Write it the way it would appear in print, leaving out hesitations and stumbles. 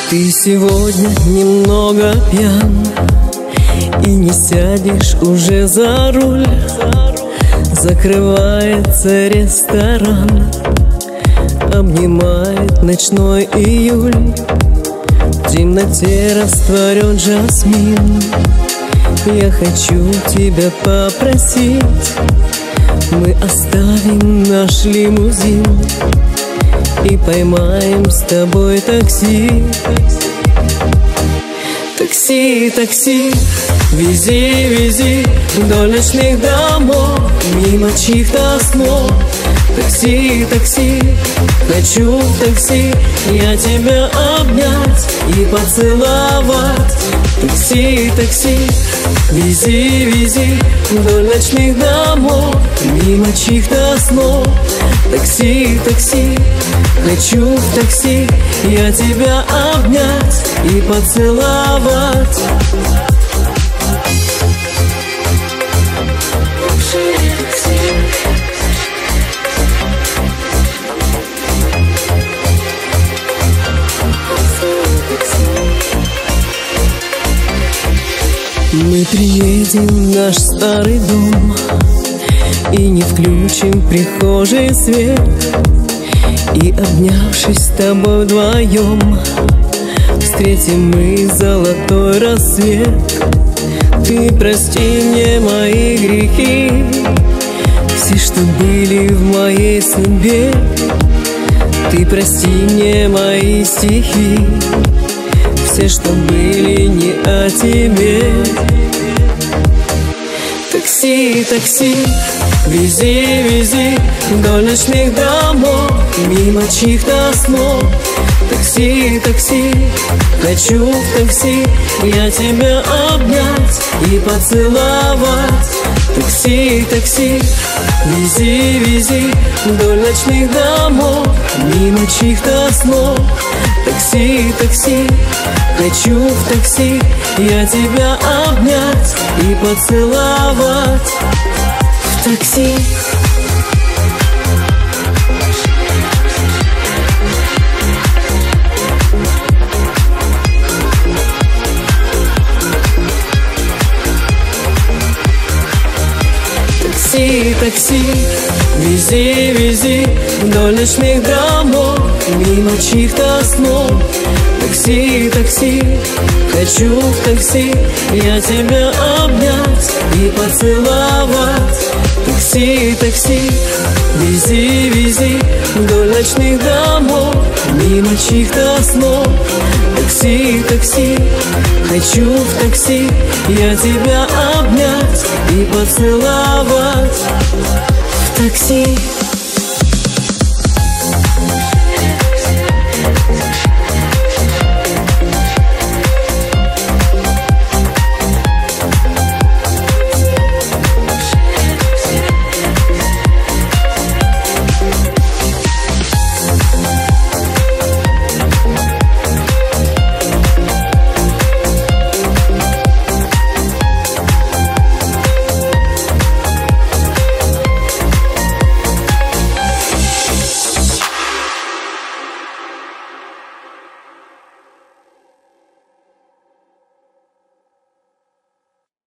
Ты сегодня немного пьян и не сядешь уже за руль. Закрывается ресторан, обнимает ночной июль. В темноте растворен жасмин. Я хочу тебя попросить, мы оставим наш лимузин и поймаем с тобой такси. Такси, такси, вези, вези вдоль ночных домов, мимо чьих-то снов. Такси, такси, хочу в такси я тебя обнять и поцеловать. Такси, такси, вези, вези вдоль ночных домов, мимо чьих-то снов. Такси, такси, хочу в такси я тебя обнять и поцеловать. Мы приедем в наш старый дом и не включим в прихожей свет, и, обнявшись с тобой вдвоем, встретим мы золотой рассвет. Ты прости мне мои грехи, все, что были в моей судьбе. Ты прости мне мои стихи, все, что были не о тебе. Такси, такси, вези, вези вдоль ночных домов, мимо чьих-то снов. Такси, такси, хочу в такси я тебя обнять и поцеловать. Такси, такси, вези, вези вдоль ночных домов, мимо чьих-то снов. Такси, такси, хочу в такси я тебя обнять и поцеловать. В такси. Такси, такси, вези, вези вдоль ночных домов, мимо чьих-то снов. Такси, такси, хочу в такси я тебя обнять и поцеловать. Такси, такси, вези, вези вдоль ночных домов, мимо чьих-то снов. Такси, такси, хочу в такси я тебя обнять и поцеловать. В такси.